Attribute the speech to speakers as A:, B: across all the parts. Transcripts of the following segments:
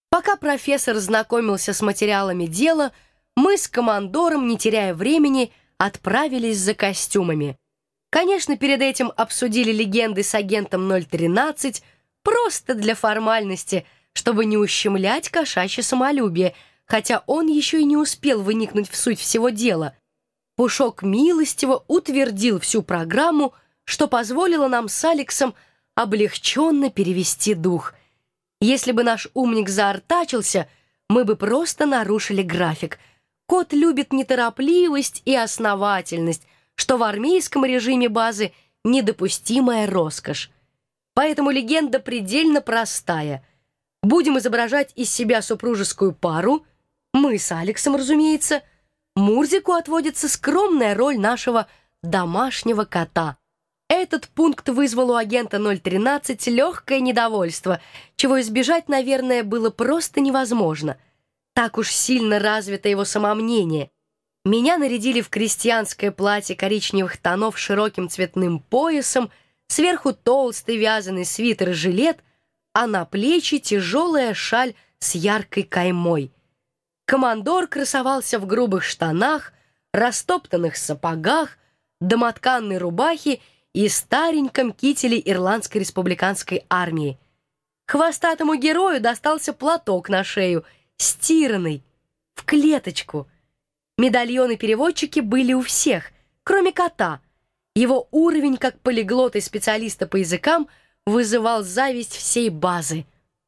A: Пока профессор знакомился с материалами дела, мы с командором, не теряя времени, отправились за костюмами. Конечно, перед этим обсудили легенды с агентом 013, просто для формальности, чтобы не ущемлять кошачье самолюбие, хотя он еще и не успел выникнуть в суть всего дела. Пушок милостиво утвердил всю программу, что позволило нам с Алексом облегченно перевести дух. Если бы наш умник заортачился, мы бы просто нарушили график. Кот любит неторопливость и основательность, что в армейском режиме базы недопустимая роскошь. Поэтому легенда предельно простая. Будем изображать из себя супружескую пару, мы с Алексом, разумеется. Мурзику отводится скромная роль нашего домашнего кота. Этот пункт вызвал у агента 013 легкое недовольство, чего избежать, наверное, было просто невозможно. Так уж сильно развито его самомнение. Меня нарядили в крестьянское платье коричневых тонов с широким цветным поясом, сверху толстый вязаный свитер и жилет, а на плечи тяжелая шаль с яркой каймой. Командор красовался в грубых штанах, растоптанных сапогах, домотканной рубахе и стареньком кителе Ирландской республиканской армии. Хвостатому герою достался платок на шею, стиранный, в клеточку. Медальоны-переводчики были у всех, кроме кота. Его уровень как полиглота и специалиста по языкам вызывал зависть всей базы.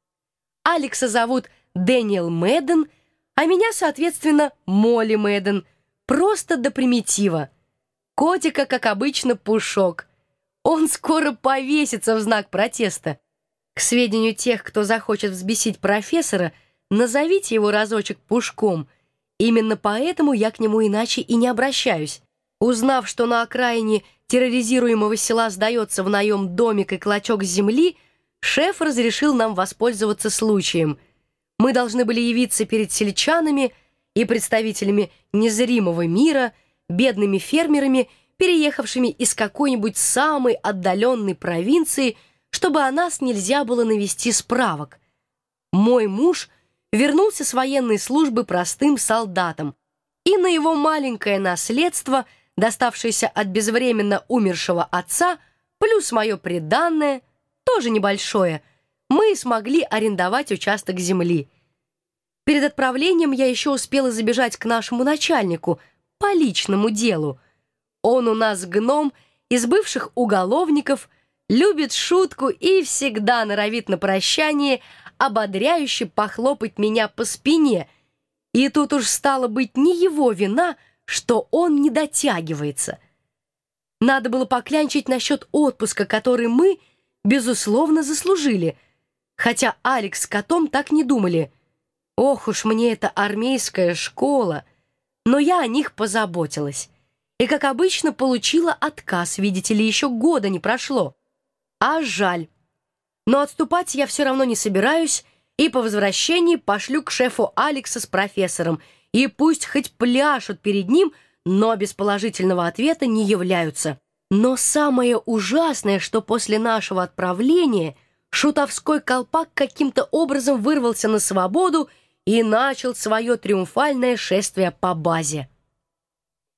A: Алекса зовут Дэниел Мэдден, а меня, соответственно, Молли Мэдден, просто до примитива. Котика, как обычно, Пушок. Он скоро повесится в знак протеста. К сведению тех, кто захочет взбесить профессора, назовите его разочек Пушком. Именно поэтому я к нему иначе и не обращаюсь. Узнав, что на окраине терроризируемого села сдается в наем домик и клочок земли, шеф разрешил нам воспользоваться случаем. Мы должны были явиться перед сельчанами и представителями незримого мира, бедными фермерами, переехавшими из какой-нибудь самой отдаленной провинции, чтобы о нас нельзя было навести справок. Мой муж вернулся с военной службы простым солдатом, и на его маленькое наследство, доставшееся от безвременно умершего отца, плюс мое приданное, тоже небольшое, мы смогли арендовать участок земли. Перед отправлением я еще успела забежать к нашему начальнику по личному делу. Он у нас гном из бывших уголовников, любит шутку и всегда норовит на прощание ободряюще похлопать меня по спине. И тут уж стало быть не его вина, что он не дотягивается. Надо было поклянчить насчет отпуска, который мы, безусловно, заслужили, хотя Алекс с котом так не думали. Ох уж мне эта армейская школа, но я о них позаботилась. И, как обычно, получила отказ, видите ли, еще года не прошло. А жаль. Но отступать я все равно не собираюсь, и по возвращении пошлю к шефу Алекса с профессором, и пусть хоть пляшут перед ним, но без положительного ответа не являются. Но самое ужасное, что после нашего отправления шутовской колпак каким-то образом вырвался на свободу и начал свое триумфальное шествие по базе.